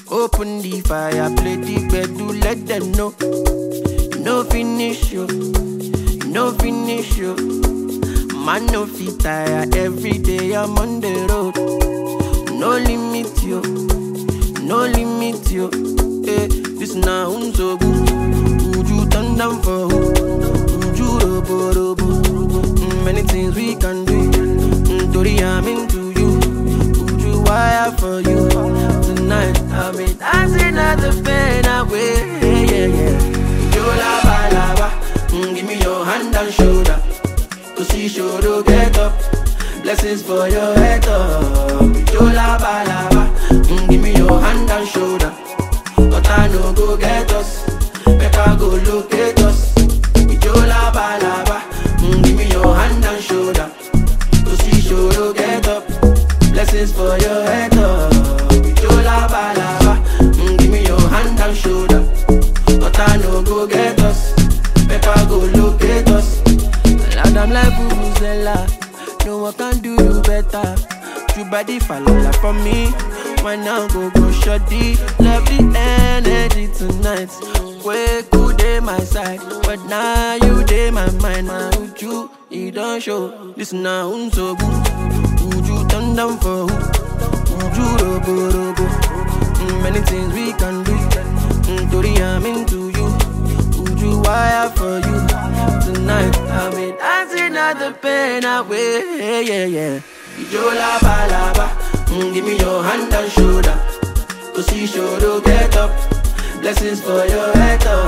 Open the fire, play the bed, do let them know. No finish you, no finish you. Man no fit tire, every day I'm on the road. No limit you, no limit you. Eh, this now so good. Would you turn down for who? Would you robo? Many things we can do. Tori, I'm into you. Would you wire for you? Tonight I'll be dancing at the pain away. Yeah. You lava. Give me your hand and shoulder. To see shoulder get up. Blessings for your head up. You lava. Give me your hand and shoulder. But I no go get us. Better go locate us. You lava. Give me your hand and shoulder. To see shoulder get up. Blessings for your head up. You lava. Give me your hand and shoulder. But I no go get us. Better go locate us. And I'm like Vuvuzela. No one can do you better. You body fall from me. Why now go shorty? Love the energy tonight. Way good day my side, but now you day my mind. My uju, you don't show. Listen now, so good. Would you turn down for who? Would you robo? Many things we can do. Tori, I'm into you. Would you wire for you? Tonight I'll be dancing at the pain away. Yeah. You lava. Give me your hand and shoulder. To see shoulder get up. Blessings for your head up.